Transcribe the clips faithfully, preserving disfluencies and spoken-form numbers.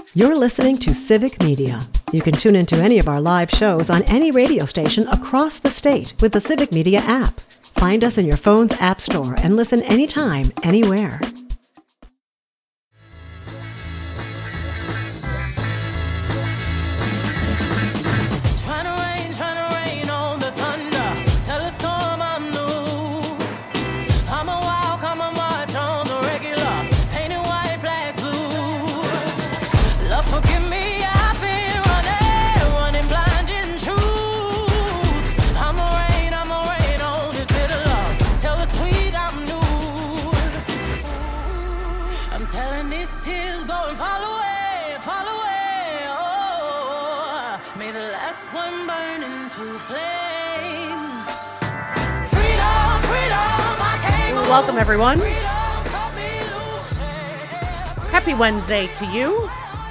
You're listening to Civic Media. You can tune into any of our live shows on any radio station across the state with the Civic Media app. Find us in your phone's app store and listen anytime, anywhere. Welcome, everyone. Happy Wednesday to you.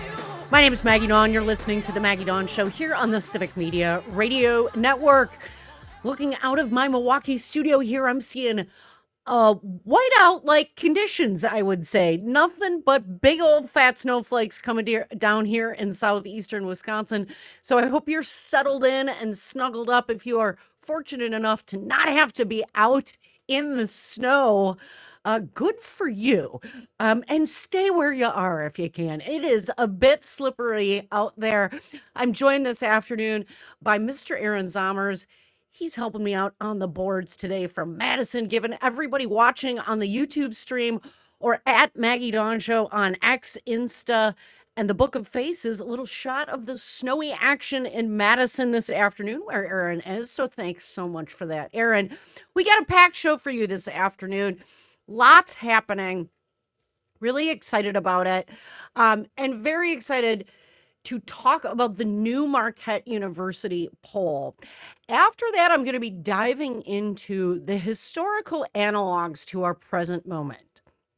My name is Maggie Dawn. You're listening to The Maggie Dawn Show here on the Civic Media Radio Network. Looking out of my Milwaukee studio here, I'm seeing uh, whiteout-like conditions, I would say. Nothing but big old fat snowflakes coming de- down here in southeastern Wisconsin. So I hope you're settled in and snuggled up if you are fortunate enough to not have to be out in the snow. Uh, good for you. Um, and stay where you are if you can. It is a bit slippery out there. I'm joined this afternoon by Mister Aaron Zommers. He's helping me out on the boards today from Madison, giving everybody watching on the YouTube stream or at Maggie Dawn Show on X, Insta, and the Book of Faces, a little shot of the snowy action in Madison this afternoon where Aaron is. So thanks so much for that, Aaron. We got a packed show for you this afternoon. Lots happening. Really excited about it. Um, and very excited to talk about the new Marquette University poll. After that, I'm going to be diving into the historical analogs to our present moment.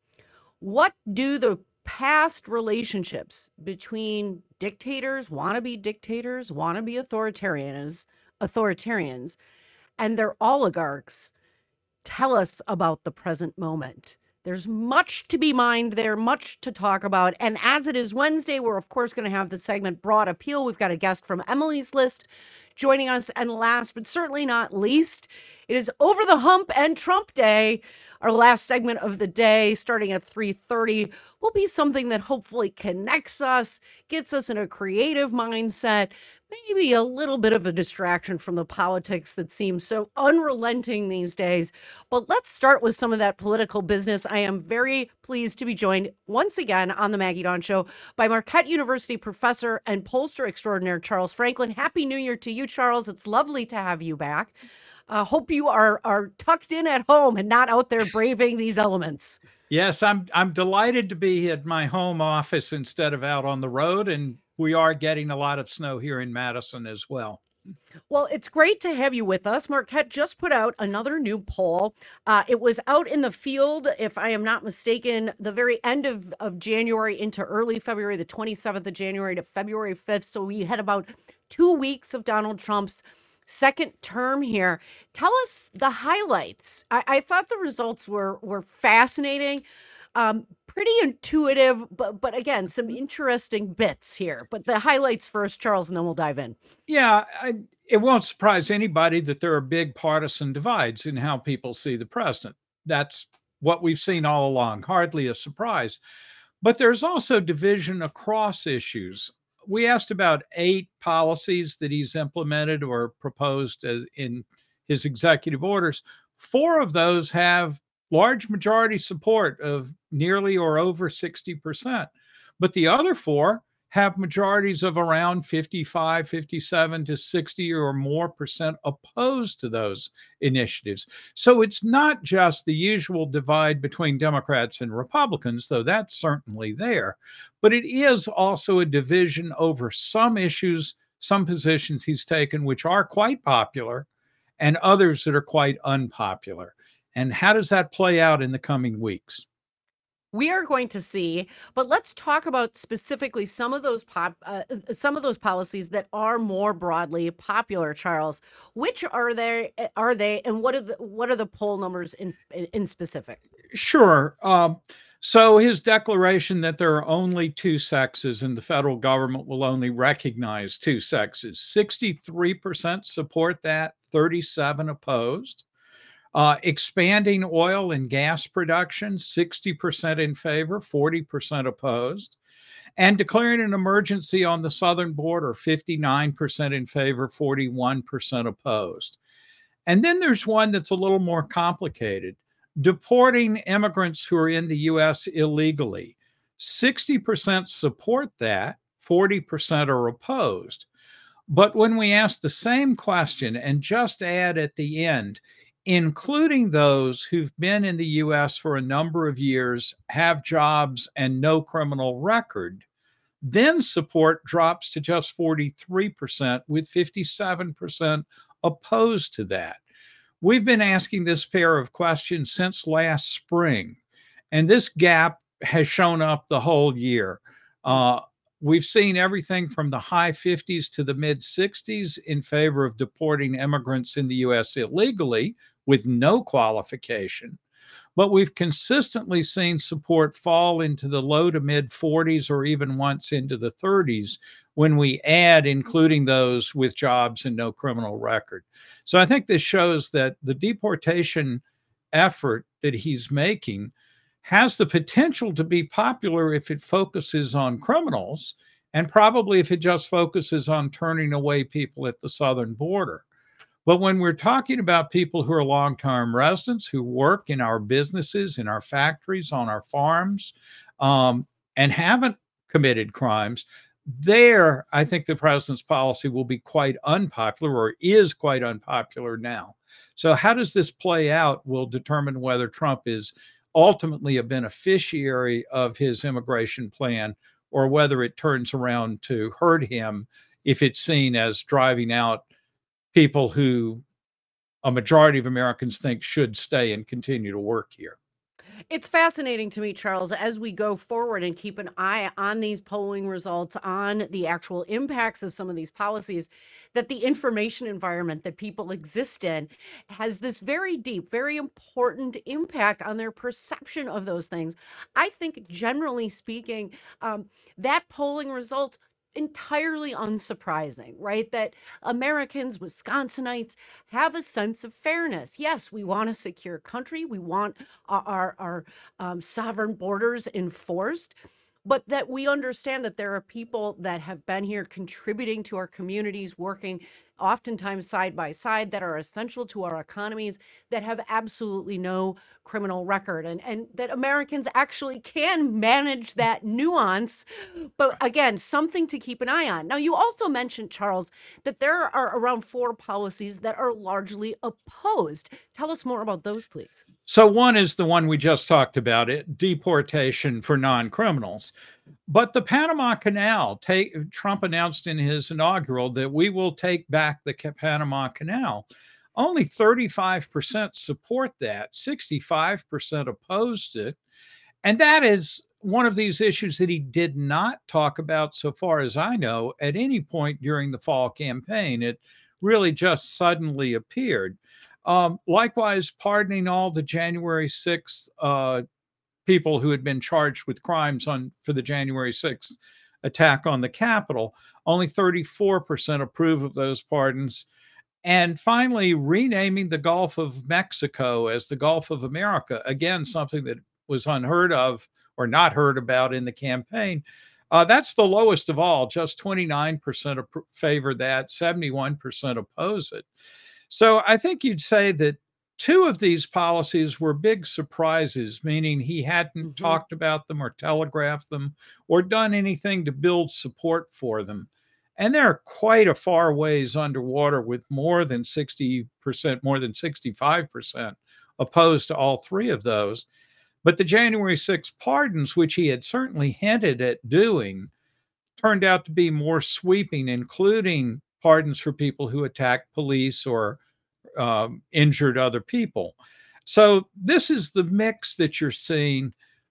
What do the past relationships between dictators, wannabe dictators, wannabe authoritarians, authoritarians, and their oligarchs tell us about the present moment? There's much to be mined there, much to talk about. And as it is Wednesday, we're of course going to have the segment Broad Appeal. We've got a guest from Emily's List joining us. And last but certainly not least, it is Over the Hump and Trump Day. Our last segment of the day, starting at three thirty, will be something that hopefully connects us, gets us in a creative mindset, maybe a little bit of a distraction from the politics that seems so unrelenting these days. But let's start with some of that political business. I am very pleased to be joined once again on the Maggie Dawn Show by Marquette University professor and pollster extraordinaire Charles Franklin. Happy New Year to you, Charles. It's lovely to have you back. Uh, hope you are are tucked in at home and not out there braving these elements. Yes, I'm I'm delighted to be at my home office instead of out on the road, and we are getting a lot of snow here in Madison as well. Well, it's great to have you with us. Marquette just put out another new poll. Uh, it was out in the field, if I am not mistaken, the very end of, of January into early February, the twenty-seventh of January to February fifth. So we had about two weeks of Donald Trump's second term here. Tell us the highlights. I, I thought the results were were fascinating, um, pretty intuitive, but but again, some interesting bits here. But the highlights first, Charles, and then we'll dive in. Yeah, I, it won't surprise anybody that there are big partisan divides in how people see the president. That's what we've seen all along, hardly a surprise. But there's also division across issues. We asked about eight policies that he's implemented or proposed as in his executive orders. Four of those have large majority support of nearly or over sixty percent. But the other four have majorities of around fifty-five, fifty-seven to sixty or more percent opposed to those initiatives. So it's not just the usual divide between Democrats and Republicans, though that's certainly there, but it is also a division over some issues, some positions he's taken, which are quite popular, and others that are quite unpopular. And how does that play out in the coming weeks? We are going to see, but let's talk about specifically some of those pop, uh, some of those policies that are more broadly popular. Charles, which are there? Are they, and what are the what are the poll numbers in in specific? Sure. Um, So his declaration that there are only two sexes and the federal government will only recognize two sexes, sixty-three percent support that, thirty-seven opposed. Uh, expanding oil and gas production, sixty percent in favor, forty percent opposed. And declaring an emergency on the southern border, fifty-nine percent in favor, forty-one percent opposed. And then there's one that's a little more complicated, deporting immigrants who are in the U S illegally. sixty percent support that, forty percent are opposed. But when we ask the same question and just add at the end, including those who've been in the U S for a number of years, have jobs, and no criminal record, then support drops to just forty-three percent, with fifty-seven percent opposed to that. We've been asking this pair of questions since last spring, and this gap has shown up the whole year. Uh, we've seen everything from the high fifties to the mid sixties in favor of deporting immigrants in the U S illegally with no qualification. But we've consistently seen support fall into the low to mid forties or even once into the thirties when we add including those with jobs and no criminal record. So I think this shows that the deportation effort that he's making has the potential to be popular if it focuses on criminals, and probably if it just focuses on turning away people at the southern border. But when we're talking about people who are long-term residents, who work in our businesses, in our factories, on our farms, um, and haven't committed crimes, there, I think the president's policy will be quite unpopular, or is quite unpopular now. So how does this play out will determine whether Trump is ultimately a beneficiary of his immigration plan, or whether it turns around to hurt him if it's seen as driving out people who a majority of Americans think should stay and continue to work here. It's fascinating to me, Charles, as we go forward and keep an eye on these polling results, on the actual impacts of some of these policies, that the information environment that people exist in has this very deep, very important impact on their perception of those things. I think, generally speaking, um, that polling result entirely unsurprising, right? That Americans, Wisconsinites, have a sense of fairness. Yes, we want a secure country. We want our, our, our um, sovereign borders enforced, but that we understand that there are people that have been here contributing to our communities, working oftentimes side by side, that are essential to our economies, that have absolutely no criminal record, and, and that Americans actually can manage that nuance. But again, something to keep an eye on. Now, you also mentioned, Charles, that there are around four policies that are largely opposed. Tell us more about those, please. So one is the one we just talked about, it deportation for non-criminals. But the Panama Canal, take, Trump announced in his inaugural that we will take back the Panama Canal. Only thirty-five percent support that, sixty-five percent opposed it. And that is one of these issues that he did not talk about, so far as I know, at any point during the fall campaign. It really just suddenly appeared. Um, likewise, pardoning all the January sixth uh, people who had been charged with crimes on for the January sixth attack on the Capitol. Only thirty-four percent approve of those pardons. And finally, renaming the Gulf of Mexico as the Gulf of America. Again, something that was unheard of or not heard about in the campaign. Uh, that's the lowest of all. Just twenty-nine percent favor that, seventy-one percent oppose it. So I think you'd say that two of these policies were big surprises, meaning he hadn't mm-hmm. talked about them or telegraphed them or done anything to build support for them. And they're quite a far ways underwater, with more than sixty percent, more than sixty-five percent opposed to all three of those. But the January sixth pardons, which he had certainly hinted at doing, turned out to be more sweeping, including pardons for people who attacked police or um, injured other people. So this is the mix that you're seeing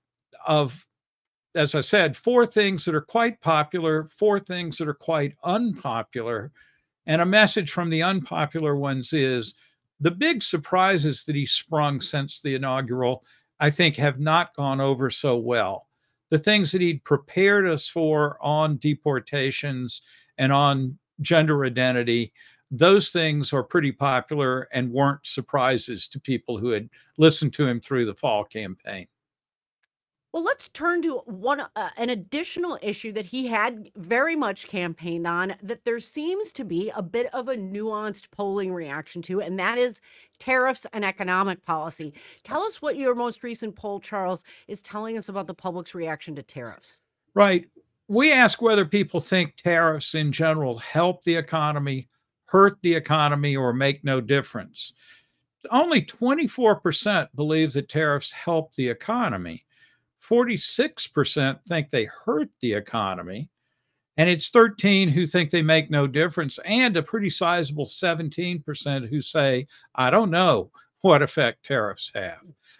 of, as I said, four things that are quite popular, four things that are quite unpopular. And a message from the unpopular ones is the big surprises that he sprung since the inaugural I think have not gone over so well. The things that he'd prepared us for on deportations and on gender identity, those things are pretty popular and weren't surprises to people who had listened to him through the fall campaign. Well, let's turn to one uh, an additional issue that he had very much campaigned on that there seems to be a bit of a nuanced polling reaction to, and that is tariffs and economic policy. Tell us what your most recent poll, Charles, is telling us about the public's reaction to tariffs. Right. We ask whether people think tariffs in general help the economy, hurt the economy, or make no difference. Only twenty-four percent believe that tariffs help the economy. forty-six percent think they hurt the economy, and it's thirteen who think they make no difference, and a pretty sizable seventeen percent who say, I don't know what effect tariffs have.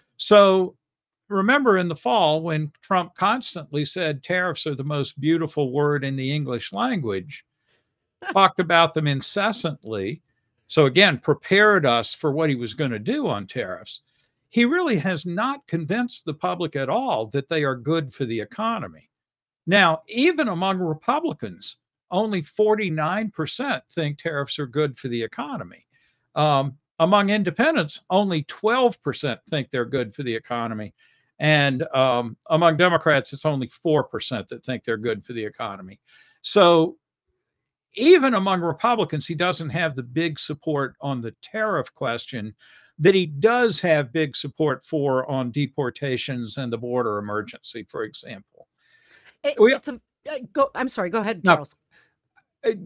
So remember in the fall when Trump constantly said tariffs are the most beautiful word in the English language, talked about them incessantly. So again, prepared us for what he was going to do on tariffs. He really has not convinced the public at all that they are good for the economy. Now, even among Republicans, only forty-nine percent think tariffs are good for the economy. Um, among independents, only twelve percent think they're good for the economy. And um, among Democrats, it's only four percent that think they're good for the economy. So even among Republicans, he doesn't have the big support on the tariff question that he does have big support for on deportations and the border emergency, for example. It, We, it's a uh, go. I'm sorry. Go ahead, no, Charles. I,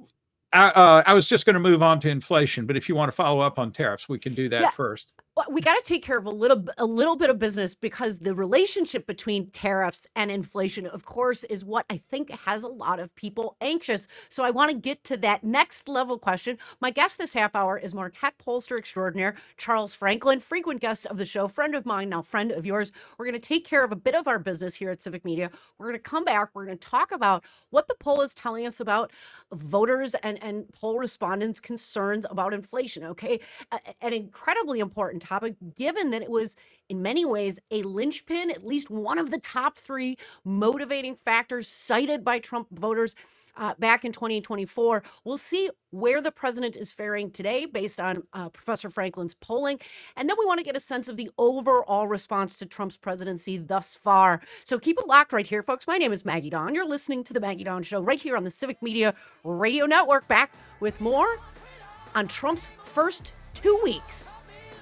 uh, I was just going to move on to inflation, but if you want to follow up on tariffs, we can do that Yeah. first. Well, we got to take care of a little a little bit of business because the relationship between tariffs and inflation, of course, is what I think has a lot of people anxious. So I want to get to that next level question. My guest this half hour is Marquette pollster extraordinaire Charles Franklin, frequent guest of the show, friend of mine, now friend of yours. We're going to take care of a bit of our business here at Civic Media. We're going to come back. We're going to talk about what the poll is telling us about voters and, and poll respondents' concerns about inflation, okay? A- an incredibly important topic, given that it was in many ways a linchpin, at least one of the top three motivating factors cited by Trump voters uh, back in twenty twenty-four. We'll see where the president is faring today based on uh, Professor Franklin's polling. And then we want to get a sense of the overall response to Trump's presidency thus far. So keep it locked right here, folks. My name is Maggie Dawn. You're listening to The Maggie Dawn Show right here on the Civic Media Radio Network. Back with more on Trump's first two weeks.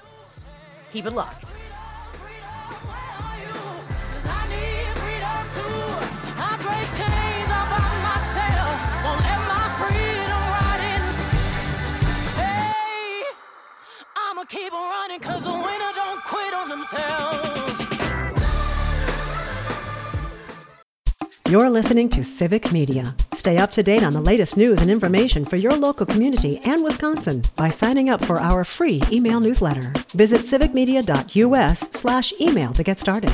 Keep it locked. Keep on running, cause the winner don't quit on themselves. You're listening to Civic Media. Stay up to date on the latest news and information for your local community and Wisconsin by signing up for our free email newsletter. Visit civicmedia.us slash email to get started.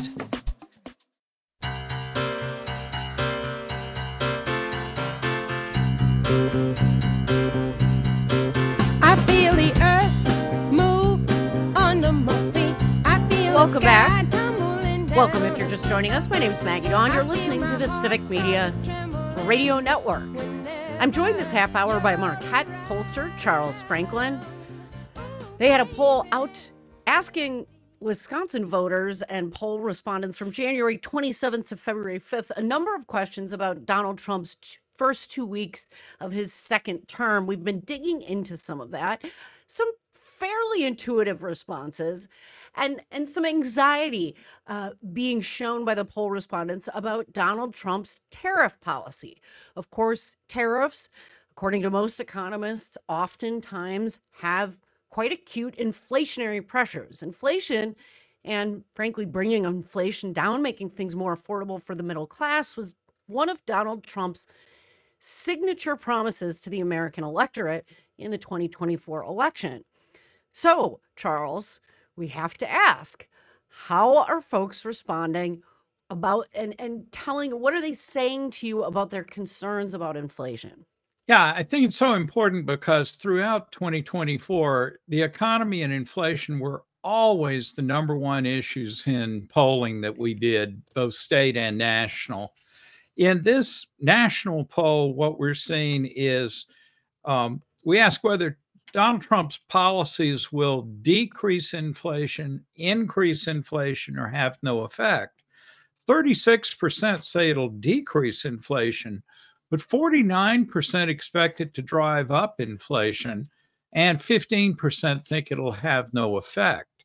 I feel the earth move under my feet. I feel Welcome the sky back. tumbling down. Welcome if you're just joining us. My name is Maggie Dawn. You're listening to the Civic Media Radio Network. I'm joined this half hour by Marquette pollster Charles Franklin. They had a poll out asking Wisconsin voters and poll respondents from January twenty-seventh to February fifth a number of questions about Donald Trump's t- first two weeks of his second term. We've been digging into some of that, some fairly intuitive responses, and, and some anxiety uh, being shown by the poll respondents about Donald Trump's tariff policy. Of course, tariffs, according to most economists, oftentimes have quite acute inflationary pressures. Inflation, and frankly, bringing inflation down, making things more affordable for the middle class, was one of Donald Trump's signature promises to the American electorate in the twenty twenty-four election. So, Charles, we have to ask, how are folks responding about and, and telling, what are they saying to you about their concerns about inflation? Yeah, I think it's so important because throughout twenty twenty-four, the economy and inflation were always the number one issues in polling that we did, both state and national. In this national poll, what we're seeing is um, we ask whether Donald Trump's policies will decrease inflation, increase inflation, or have no effect. thirty-six percent say it'll decrease inflation, but forty-nine percent expect it to drive up inflation, and fifteen percent think it'll have no effect.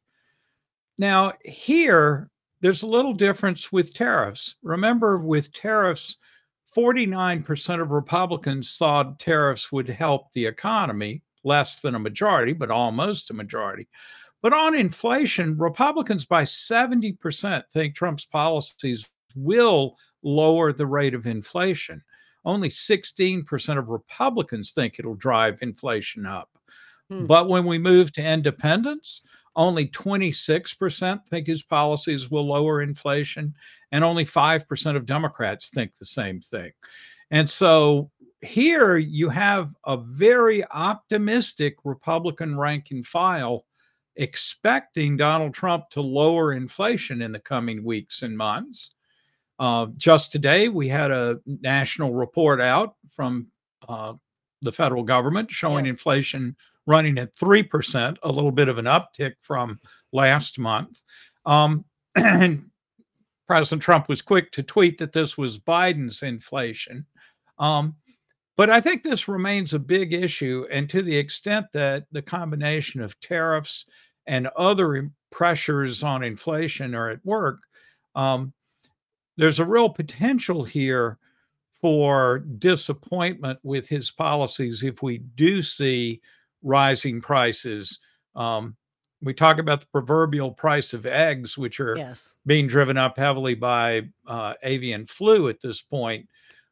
Now, here, there's a little difference with tariffs. Remember, with tariffs, forty-nine percent of Republicans thought tariffs would help the economy, less than a majority, but almost a majority. But on inflation, Republicans by seventy percent think Trump's policies will lower the rate of inflation. Only sixteen percent of Republicans think it'll drive inflation up. Hmm. But when we move to independents, only twenty-six percent think his policies will lower inflation, and only five percent of Democrats think the same thing. And so here you have a very optimistic Republican rank and file expecting Donald Trump to lower inflation in the coming weeks and months. Uh, just today, we had a national report out from uh, the federal government showing yes. inflation running at three percent, a little bit of an uptick from last month. Um, and President Trump was quick to tweet that this was Biden's inflation. Um, but I think this remains a big issue. And to the extent that the combination of tariffs and other pressures on inflation are at work, um, there's a real potential here for disappointment with his policies if we do see rising prices. Um, we talk about the proverbial price of eggs, which are yes. being driven up heavily by uh, avian flu at this point.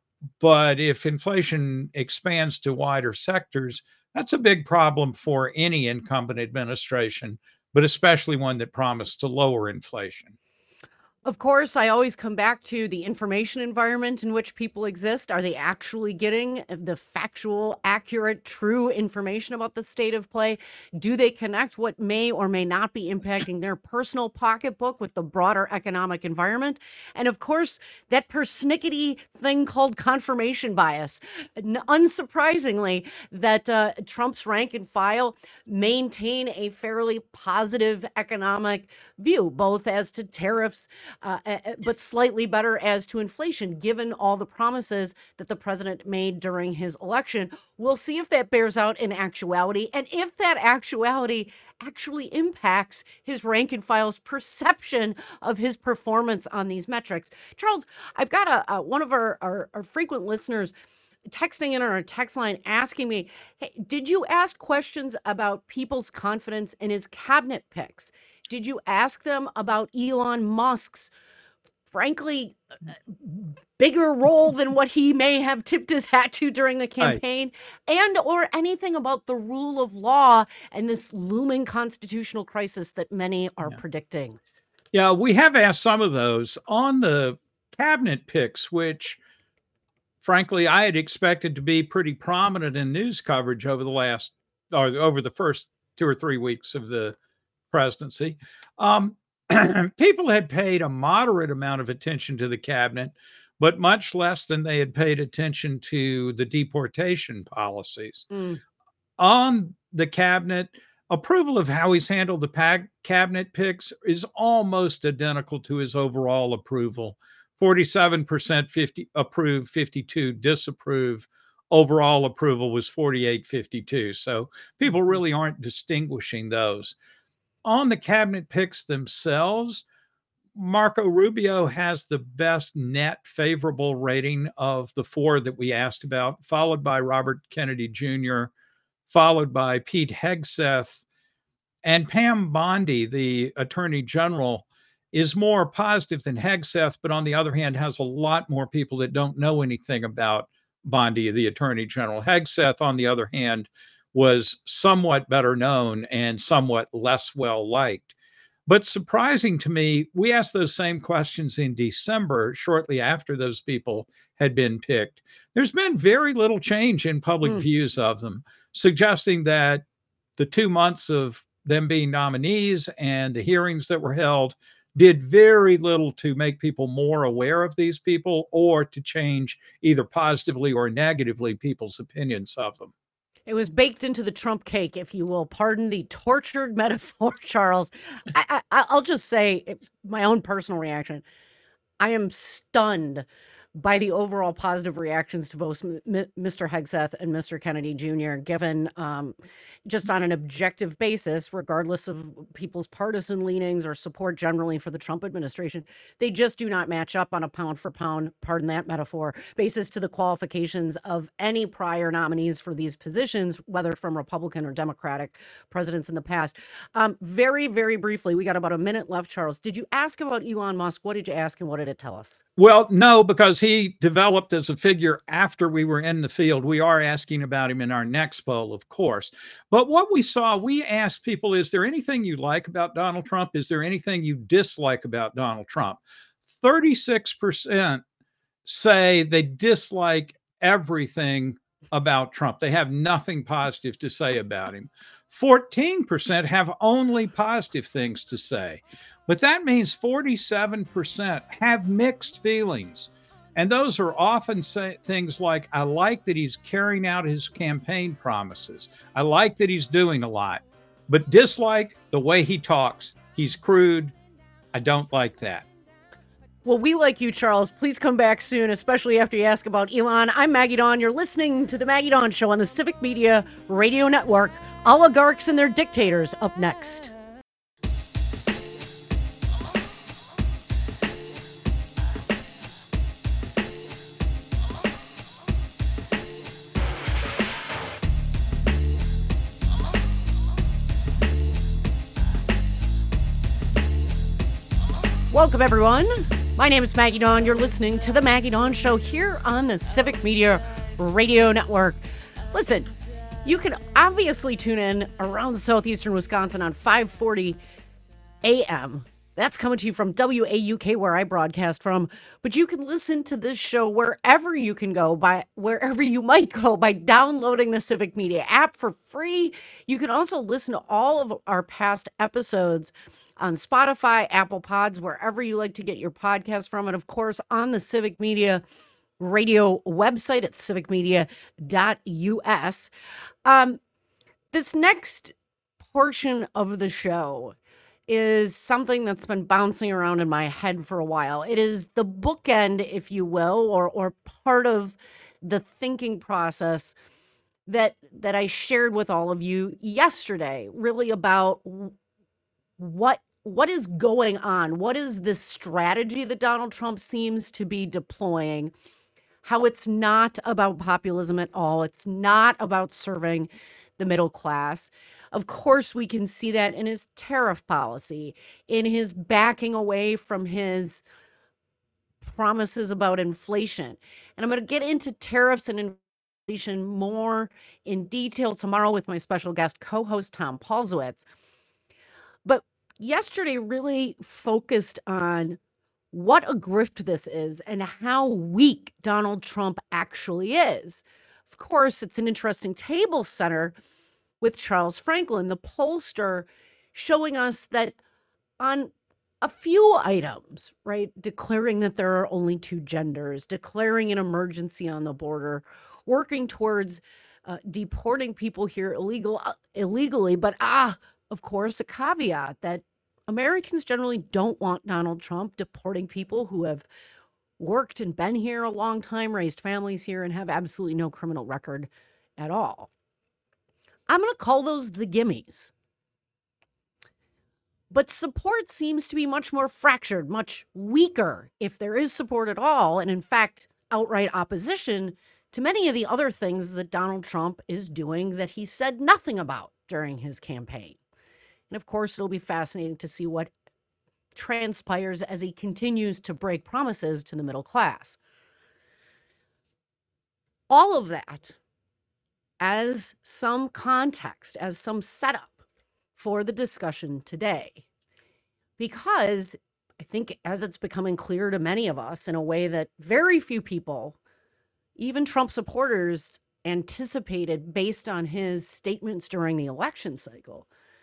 But if inflation expands to wider sectors, that's a big problem for any incumbent administration, but especially one that promised to lower inflation. Of course, I always come back to the information environment in which people exist. Are they actually getting the factual, accurate, true information about the state of play? Do they connect what may or may not be impacting their personal pocketbook with the broader economic environment? And of course, that persnickety thing called confirmation bias. N- unsurprisingly, that uh, Trump's rank and file maintain a fairly positive economic view, both as to tariffs, Uh, but slightly better as to inflation, given all the promises that the president made during his election. We'll see if that bears out in actuality, and if that actuality actually impacts his rank and file's perception of his performance on these metrics. Charles, I've got a, a one of our, our, our frequent listeners texting in on our text line asking me, hey, did you ask questions about people's confidence in his cabinet picks? Did you ask them about Elon Musk's, frankly, bigger role than what he may have tipped his hat to during the campaign, right. and or anything about the rule of law and this looming constitutional crisis that many are yeah. predicting? Yeah, we have asked some of those on the cabinet picks, which frankly, I had expected to be pretty prominent in news coverage over the last, or over the first two or three weeks of the presidency. Um, people had paid a moderate amount of attention to the cabinet, but much less than they had paid attention to the deportation policies. Mm. On the cabinet, approval of how he's handled the pag- cabinet picks is almost identical to his overall approval. forty-seven percent fifty approve, fifty-two disapprove. Overall approval was forty-eight fifty-two. So people really aren't distinguishing those. On the cabinet picks themselves, Marco Rubio has the best net favorable rating of the four that we asked about, followed by Robert Kennedy Junior, followed by Pete Hegseth, and Pam Bondi, the Attorney General, is more positive than Hegseth, but on the other hand, has a lot more people that don't know anything about Bondi, the Attorney General. Hegseth, on the other hand, was somewhat better known and somewhat less well liked. But surprising to me, we asked those same questions in December, shortly after those people had been picked. There's been very little change in public mm. views of them, suggesting that the two months of them being nominees and the hearings that were held did very little to make people more aware of these people or to change either positively or negatively people's opinions of them. It was baked into the Trump cake, if you will. Pardon the tortured metaphor, Charles. I, I, I'll just say my own personal reaction. I am stunned by the overall positive reactions to both M- Mister Hegseth and Mister Kennedy Junior, given um, just on an objective basis, regardless of people's partisan leanings or support generally for the Trump administration. They just do not match up on a pound for pound, pardon that metaphor, basis to the qualifications of any prior nominees for these positions, whether from Republican or Democratic presidents in the past. Um, very, very briefly, we got about a minute left, Charles. Did you ask about Elon Musk? What did you ask and what did it tell us? Well, no, because he developed as a figure after we were in the field. We are asking about him in our next poll, of course. But what we saw, we asked people, is there anything you like about Donald Trump? Is there anything you dislike about Donald Trump? thirty-six percent say they dislike everything about Trump. They have nothing positive to say about him. fourteen percent have only positive things to say. But that means forty-seven percent have mixed feelings. And those are often say, things like, I like that he's carrying out his campaign promises. I like that he's doing a lot. But dislike the way he talks. He's crude. I don't like that. Well, we like you, Charles. Please come back soon, especially after you ask about Elon. I'm Maggie Dawn. You're listening to The Maggie Dawn Show on the Civic Media Radio Network. Oligarchs and their dictators up next. Welcome, everyone. My name is Maggie Dawn. You're listening to The Maggie Dawn Show here on the Civic Media Radio Network. Listen, you can obviously tune in around southeastern Wisconsin on five forty A M. That's coming to you from W A U K, where I broadcast from. But you can listen to this show wherever you can go, by wherever you might go, by downloading the Civic Media app for free. You can also listen to all of our past episodes on Spotify, Apple Pods, wherever you like to get your podcast from. And of course, on the Civic Media Radio website at civic media dot U S. Um, this next portion of the show is something that's been bouncing around in my head for a while. It is the bookend, if you will, or or part of the thinking process that that I shared with all of you yesterday, really about what what is going on? What is this strategy that Donald Trump seems to be deploying? How it's not about populism at all. It's not about serving the middle class. Of course, we can see that in his tariff policy, in his backing away from his promises about inflation. And I'm going to get into tariffs and inflation more in detail tomorrow with my special guest co-host Tom Paulsowitz. But yesterday really focused on what a grift this is and how weak Donald Trump actually is. Of course, it's an interesting table center with Charles Franklin, the pollster, showing us that on a few items, right, declaring that there are only two genders, declaring an emergency on the border, working towards uh, deporting people here illegal, uh, illegally, but ah, of course, a caveat that Americans generally don't want Donald Trump deporting people who have worked and been here a long time, raised families here, and have absolutely no criminal record at all. I'm going to call those the gimmies. But support seems to be much more fractured, much weaker, if there is support at all, and in fact, outright opposition to many of the other things that Donald Trump is doing that he said nothing about during his campaign. And of course, it'll be fascinating to see what transpires as he continues to break promises to the middle class. All of that as some context, as some setup for the discussion today. Because I think as it's becoming clear to many of us in a way that very few people, even Trump supporters, anticipated based on his statements during the election cycle,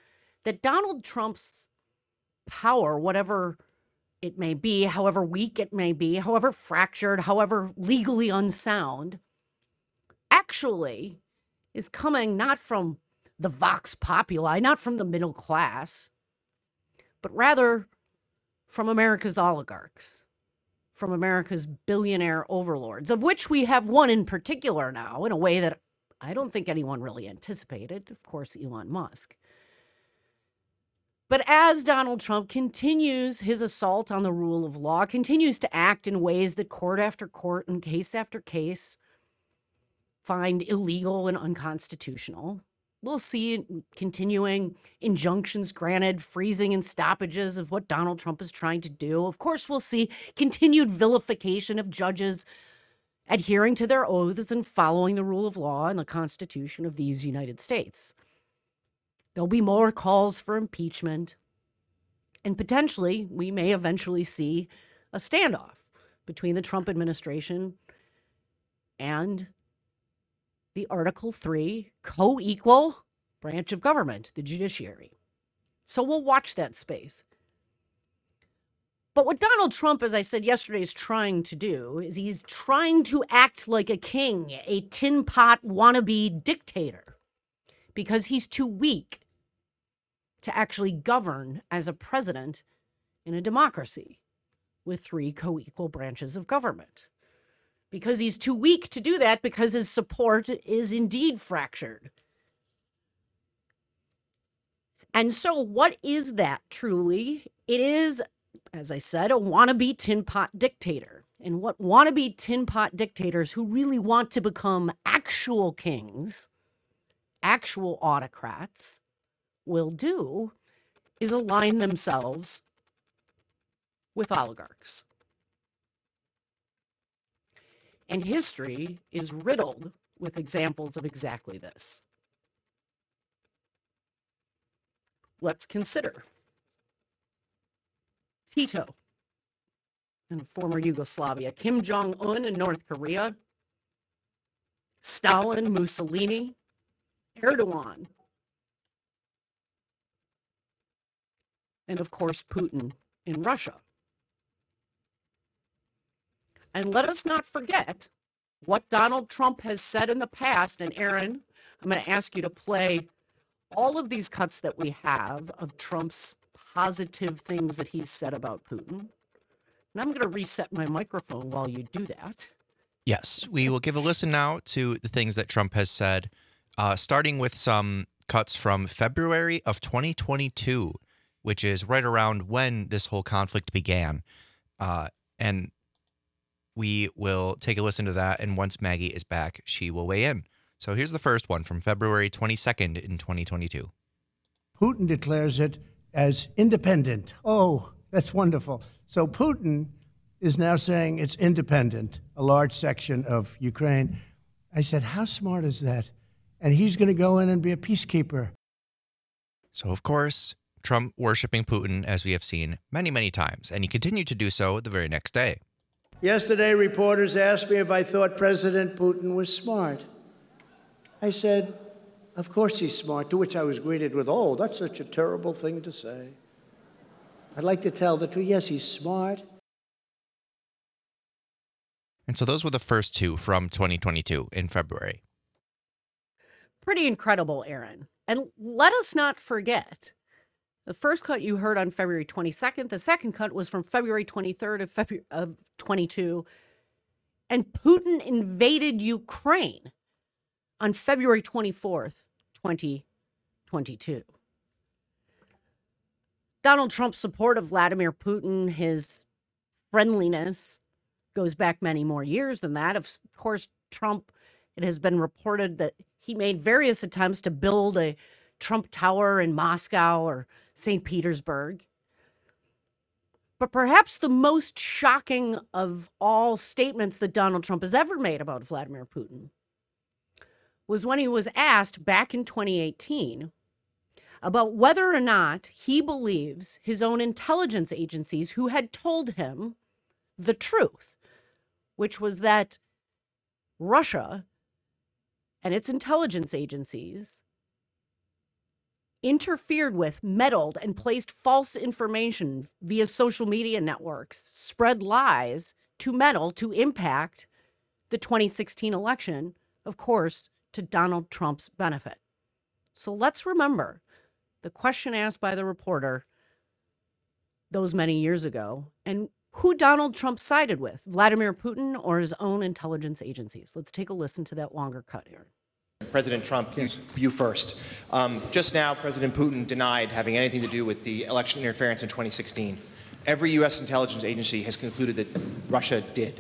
that Donald Trump's power, whatever it may be, however weak it may be, however fractured, however legally unsound, actually is coming not from the vox populi, not from the middle class, but rather from America's oligarchs, from America's billionaire overlords, of which we have one in particular now in a way that I don't think anyone really anticipated, of course, Elon Musk. But as Donald Trump continues his assault on the rule of law, continues to act in ways that court after court and case after case find illegal and unconstitutional, we'll see continuing injunctions granted, freezing and stoppages of what Donald Trump is trying to do. Of course, we'll see continued vilification of judges adhering to their oaths and following the rule of law and the Constitution of these United States. There'll be more calls for impeachment, and potentially we may eventually see a standoff between the Trump administration and the Article three co-equal branch of government, the judiciary. So we'll watch that space. But what Donald Trump, as I said yesterday, is trying to do is he's trying to act like a king, a tin pot wannabe dictator, because he's too weak to actually govern as a president in a democracy with three co-equal branches of government. Because he's too weak to do that, because his support is indeed fractured. And so what is that truly? It is, as I said, a wannabe tin pot dictator. And what wannabe tin pot dictators who really want to become actual kings, actual autocrats, will do is align themselves with oligarchs. And history is riddled with examples of exactly this. Let's consider Tito in former Yugoslavia, Kim Jong-un in North Korea, Stalin, Mussolini, Erdogan, and of course Putin in Russia. And let us not forget what Donald Trump has said in the past. And Aaron, I'm going to ask you to play all of these cuts that we have of Trump's positive things that he's said about Putin. And I'm going to reset my microphone while you do that. Yes, we will give a listen now to the things that Trump has said, uh, starting with some cuts from February of twenty twenty-two, which is right around when this whole conflict began. Uh, and we will take a listen to that, and once Maggie is back, she will weigh in. So here's the first one from February twenty-second in twenty twenty-two. Putin declares it as independent. Oh, that's wonderful. So Putin is now saying it's independent, a large section of Ukraine. I said, how smart is that? And he's going to go in and be a peacekeeper. So, of course, Trump worshiping Putin, as we have seen many, many times, and he continued to do so the very next day. Yesterday, reporters asked me if I thought President Putin was smart. I said, of course he's smart, to which I was greeted with, oh, that's such a terrible thing to say. I'd like to tell the truth. Yes, he's smart. And so those were the first two from twenty twenty-two in February. Pretty incredible, Aaron. And let us not forget, the first cut you heard on February twenty-second. The second cut was from February twenty-third of February of twenty-two. And Putin invaded Ukraine on February twenty-fourth, twenty twenty-two. Donald Trump's support of Vladimir Putin, his friendliness, goes back many more years than that. Of course, Trump, it has been reported that he made various attempts to build a Trump Tower in Moscow or Saint Petersburg. But perhaps the most shocking of all statements that Donald Trump has ever made about Vladimir Putin was when he was asked back in twenty eighteen about whether or not he believes his own intelligence agencies, who had told him the truth, which was that Russia and its intelligence agencies interfered with, meddled, and placed false information via social media networks, spread lies to meddle, to impact the twenty sixteen election, of course, to Donald Trump's benefit. So let's remember the question asked by the reporter those many years ago, and who Donald Trump sided with, Vladimir Putin or his own intelligence agencies. Let's take a listen to that longer cut here. President Trump, yes. you first. Um, just now, President Putin denied having anything to do with the election interference in twenty sixteen. Every U S intelligence agency has concluded that Russia did.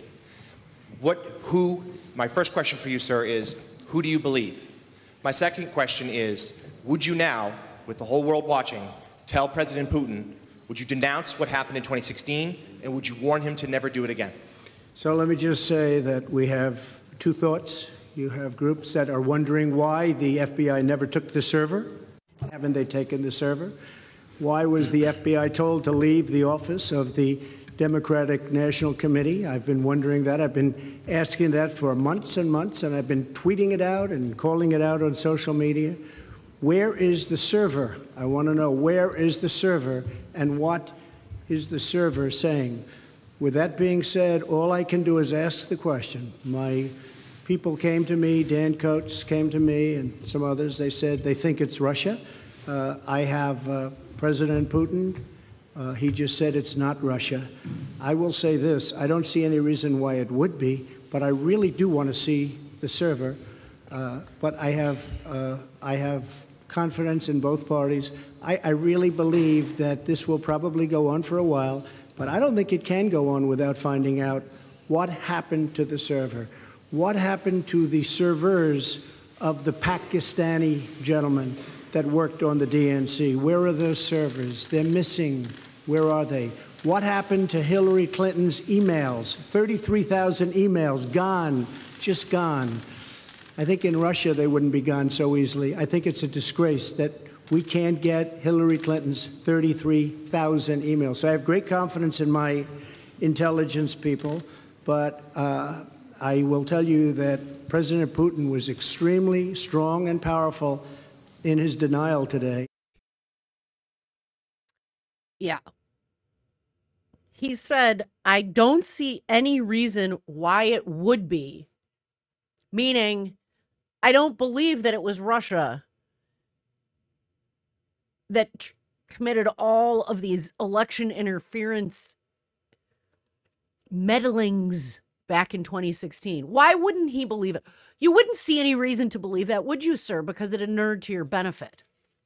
What, who, my first question for you, sir, is who do you believe? My second question is, would you now, with the whole world watching, tell President Putin, would you denounce what happened in twenty sixteen, and would you warn him to never do it again? So let me just say that we have two thoughts. You have groups that are wondering why the F B I never took the server. Haven't they taken the server? Why was the F B I told to leave the office of the Democratic National Committee? I've been wondering that. I've been asking that for months and months, and I've been tweeting it out and calling it out on social media. Where is the server? I want to know, where is the server, and what is the server saying? With that being said, all I can do is ask the question. My people came to me, Dan Coates came to me, and some others. They said they think it's Russia. Uh, I have uh, President Putin. Uh, he just said it's not Russia. I will say this. I don't see any reason why it would be, but I really do want to see the server. Uh, but I have, uh, I have confidence in both parties. I, I really believe that this will probably go on for a while, but I don't think it can go on without finding out what happened to the server. What happened to the servers of the Pakistani gentleman that worked on the D N C? Where are those servers? They're missing. Where are they? What happened to Hillary Clinton's emails? thirty-three thousand emails gone, just gone. I think in Russia they wouldn't be gone so easily. I think it's a disgrace that we can't get Hillary Clinton's thirty-three thousand emails. So I have great confidence in my intelligence people, but uh, I will tell you that President Putin was extremely strong and powerful in his denial today. Yeah. He said, I don't see any reason why it would be, meaning I don't believe that it was Russia that t- committed all of these election interference meddlings back in twenty sixteen. Why wouldn't he believe it? You wouldn't see any reason to believe that, would you, sir? Because it inured to your benefit.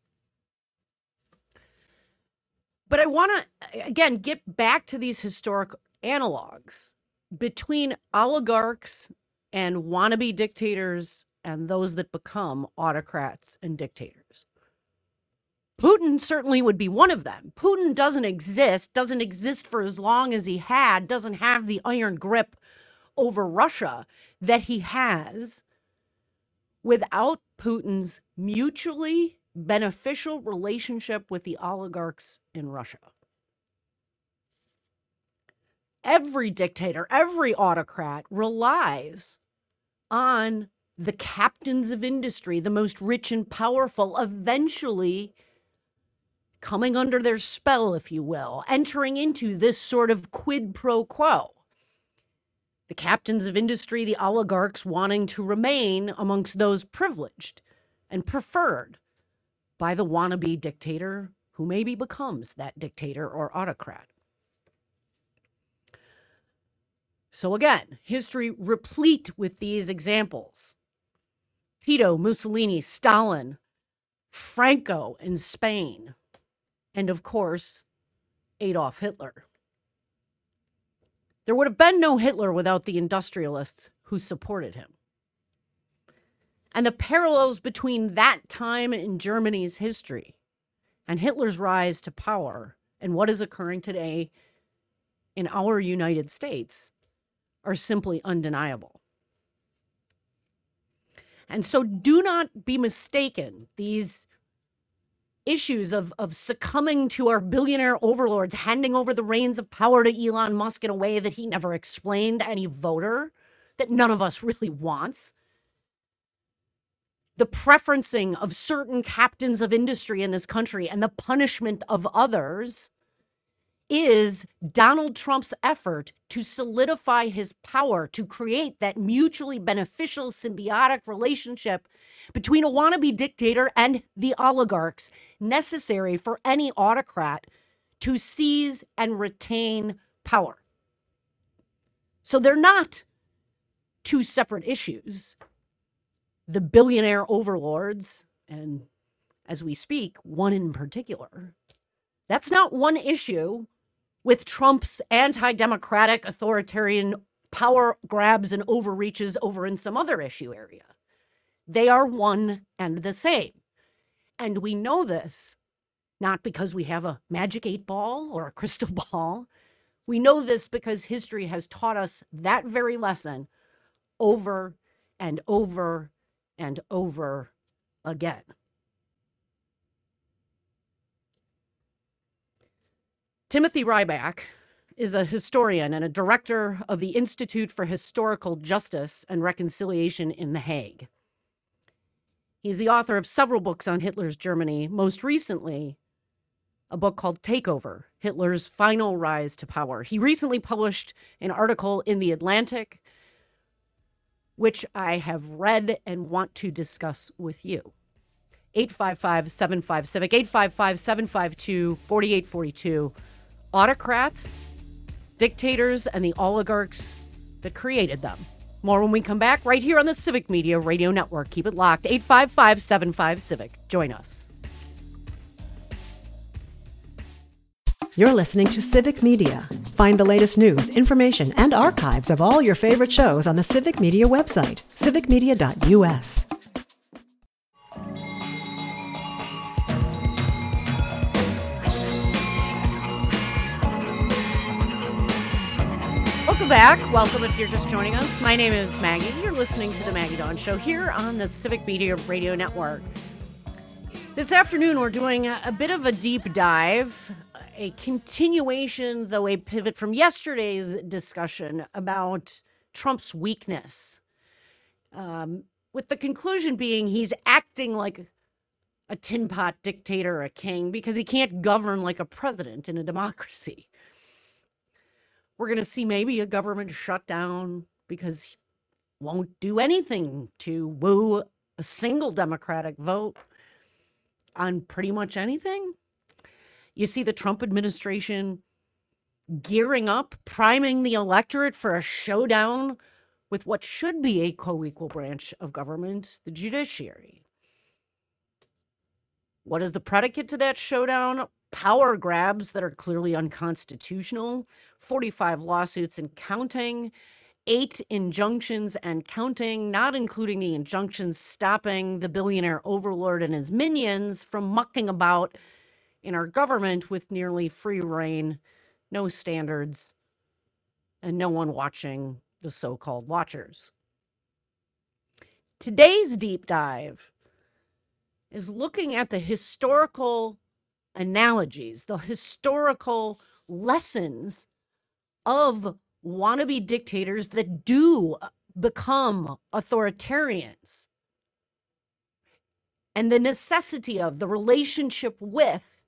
But I want to, again, get back to these historic analogs between oligarchs and wannabe dictators and those that become autocrats and dictators. Putin certainly would be one of them. Putin doesn't exist, doesn't exist for as long as he had, doesn't have the iron grip over Russia that he has without Putin's mutually beneficial relationship with the oligarchs in Russia. Every dictator, every autocrat relies on the captains of industry, the most rich and powerful, eventually coming under their spell, if you will, entering into this sort of quid pro quo. The captains of industry, the oligarchs wanting to remain amongst those privileged and preferred by the wannabe dictator who maybe becomes that dictator or autocrat. So again, history replete with these examples. Tito, Mussolini, Stalin, Franco in Spain, and of course, Adolf Hitler. There would have been no Hitler without the industrialists who supported him. And the parallels between that time in Germany's history and Hitler's rise to power and what is occurring today in our United States are simply undeniable. And so do not be mistaken. These issues of, of succumbing to our billionaire overlords, handing over the reins of power to Elon Musk in a way that he never explained to any voter, that none of us really wants. the preferencing of certain captains of industry in this country and the punishment of others is Donald Trump's effort to solidify his power, to create that mutually beneficial symbiotic relationship between a wannabe dictator and the oligarchs necessary for any autocrat to seize and retain power. So they're not two separate issues. The billionaire overlords, and as we speak, one in particular, that's not one issue with Trump's anti-democratic authoritarian power grabs and overreaches over in some other issue area. They are one and the same. And we know this not because we have a magic eight ball or a crystal ball. We know this because history has taught us that very lesson over and over and over again. Timothy Ryback is a historian and a director of the Institute for Historical Justice and Reconciliation in The Hague. He's the author of several books on Hitler's Germany, most recently a book called Takeover, Hitler's Final Rise to Power. He recently published an article in The Atlantic, which I have read and want to discuss with you. eight five five, seven five, CIVIC, eight five five, seven five two, four eight four two. Autocrats, dictators, and the oligarchs that created them. More when we come back right here on the Civic Media Radio Network. Keep it locked. eight five five, seven five, CIVIC. Join us. You're listening to Civic Media. Find the latest news, information, and archives of all your favorite shows on the Civic Media website, civic media dot u s. Welcome back. Welcome if you're just joining us. My name is Maggie. You're listening to The Maggie Dawn Show here on the Civic Media Radio Network. This afternoon, we're doing a bit of a deep dive, a continuation, though a pivot from yesterday's discussion about Trump's weakness, um, with the conclusion being he's acting like a tin pot dictator or a king because he can't govern like a president in a democracy. We're going to see maybe a government shutdown because he won't do anything to woo a single Democratic vote on pretty much anything. You see the Trump administration gearing up, priming the electorate for a showdown with what should be a co-equal branch of government, the judiciary. What is the predicate to that showdown? Power grabs that are clearly unconstitutional, forty-five lawsuits and counting, eight injunctions and counting, not including the injunctions stopping the billionaire overlord and his minions from mucking about in our government with nearly free reign, no standards, and no one watching the so-called watchers. Today's deep dive is looking at the historical analogies, the historical lessons of wannabe dictators that do become authoritarians, and the necessity of the relationship with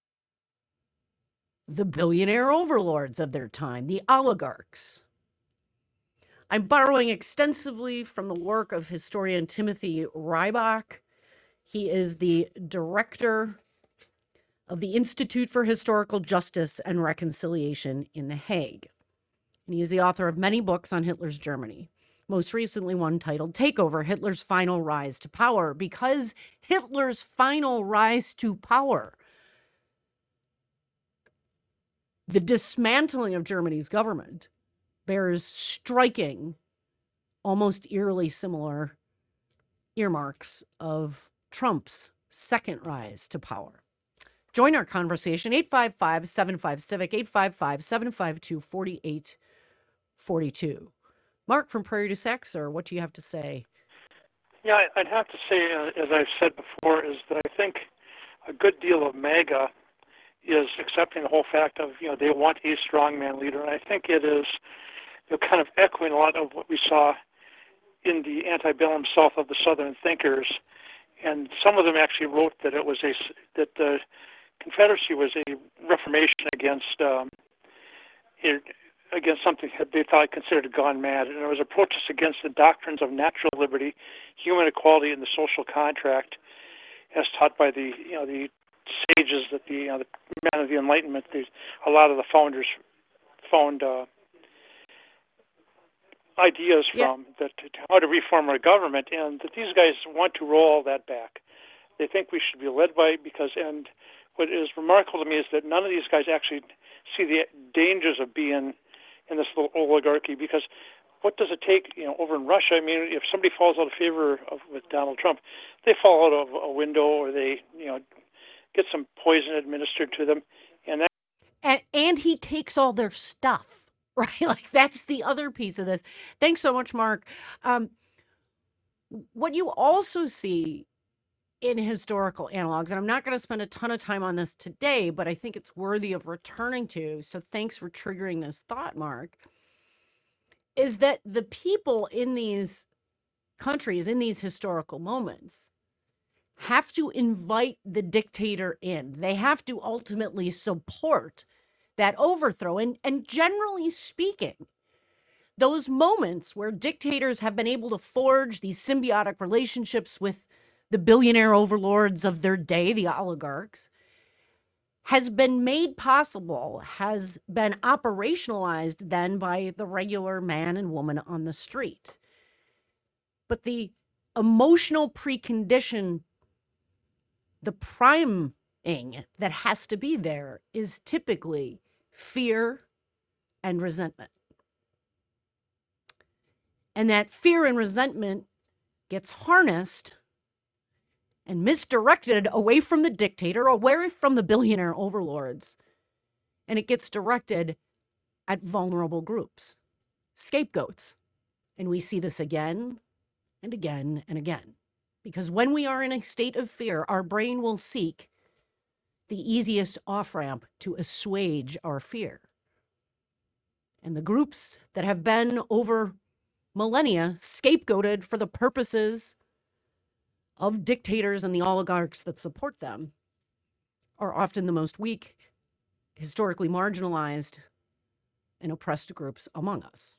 the billionaire overlords of their time, the oligarchs. I'm borrowing extensively from the work of historian Timothy Ryback. He is the director of the Institute for Historical Justice and Reconciliation in The Hague. And he is the author of many books on Hitler's Germany, most recently one titled Takeover, Hitler's Final Rise to Power, because Hitler's final rise to power, the dismantling of Germany's government, bears striking, almost eerily similar earmarks of Trump's second rise to power. Join our conversation, eight five five, seven five, CIVIC, eight five five, seven five two, four eight four two. Mark from Prairie du Sac, sir, what do you have to say? Yeah, I'd have to say, uh, as I've said before, is that I think a good deal of MAGA is accepting the whole fact of, you know, they want a strongman leader. And I think it is, you know, kind of echoing a lot of what we saw in the antebellum South of the Southern thinkers, and some of them actually wrote that it was a that the Confederacy was a reformation against um, it, against something that they thought considered gone mad, and it was a protest against the doctrines of natural liberty, human equality, and the social contract, as taught by the you know the sages that the you know, the men of the Enlightenment, the, a lot of the founders found uh, ideas from yeah. that how to reform our government, and that these guys want to roll all that back. They think we should be led by because and. What is remarkable to me is that none of these guys actually see the dangers of being in this little oligarchy, because what does it take, you know, over in Russia? I mean, if somebody falls out of favor of, with Donald Trump, they fall out of a window or they, you know, get some poison administered to them. And that and, and he takes all their stuff, right? Like, that's the other piece of this. Thanks so much, Mark. Um, what you also see in historical analogs, and I'm not going to spend a ton of time on this today, but I think it's worthy of returning to, so thanks for triggering this thought, Mark, is that the people in these countries, in these historical moments, have to invite the dictator in. They have to ultimately support that overthrow. And, and generally speaking, those moments where dictators have been able to forge these symbiotic relationships with the billionaire overlords of their day, the oligarchs, has been made possible, has been operationalized then by the regular man and woman on the street. But the emotional precondition, the priming that has to be there is typically fear and resentment. And that fear and resentment gets harnessed and misdirected away from the dictator, away from the billionaire overlords. And it gets directed at vulnerable groups, scapegoats. And we see this again and again and again. Because when we are in a state of fear, our brain will seek the easiest off-ramp to assuage our fear. And the groups that have been over millennia scapegoated for the purposes of dictators and the oligarchs that support them are often the most weak, historically marginalized, and oppressed groups among us.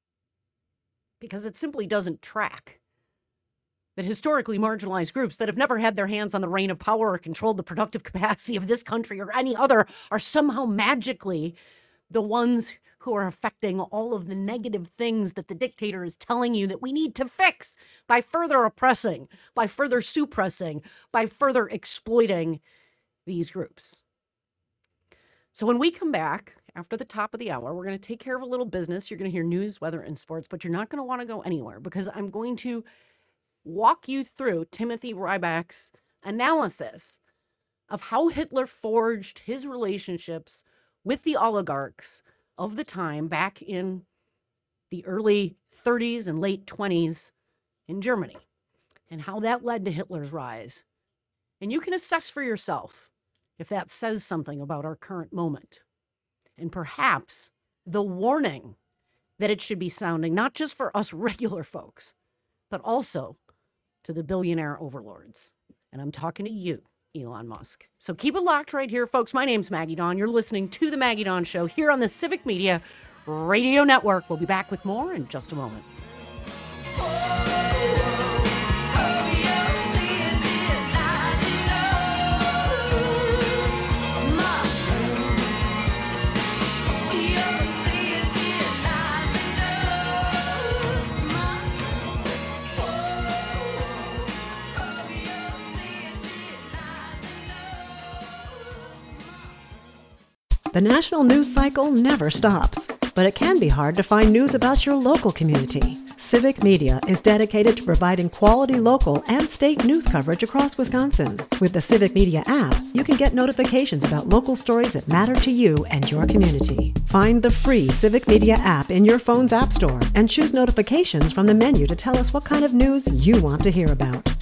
Because it simply doesn't track that historically marginalized groups that have never had their hands on the reign of power or controlled the productive capacity of this country or any other are somehow magically the ones who are affecting all of the negative things that the dictator is telling you that we need to fix by further oppressing, by further suppressing, by further exploiting these groups. So when we come back after the top of the hour, we're going to take care of a little business. You're going to hear news, weather, and sports, but you're not going to want to go anywhere because I'm going to walk you through Timothy Ryback's analysis of how Hitler forged his relationships with the oligarchs of the time back in the early thirties and late twenties in Germany, and how that led to Hitler's rise. And you can assess for yourself if that says something about our current moment, and perhaps the warning that it should be sounding, not just for us regular folks, but also to the billionaire overlords. And I'm talking to you, Elon Musk. So keep it locked right here, folks. My name's Maggie Dawn. You're listening to The Maggie Dawn Show here on the Civic Media Radio Network. We'll be back with more in just a moment. The national news cycle never stops, but it can be hard to find news about your local community. Civic Media is dedicated to providing quality local and state news coverage across Wisconsin. With the Civic Media app, you can get notifications about local stories that matter to you and your community. Find the free Civic Media app in your phone's app store and choose notifications from the menu to tell us what kind of news you want to hear about.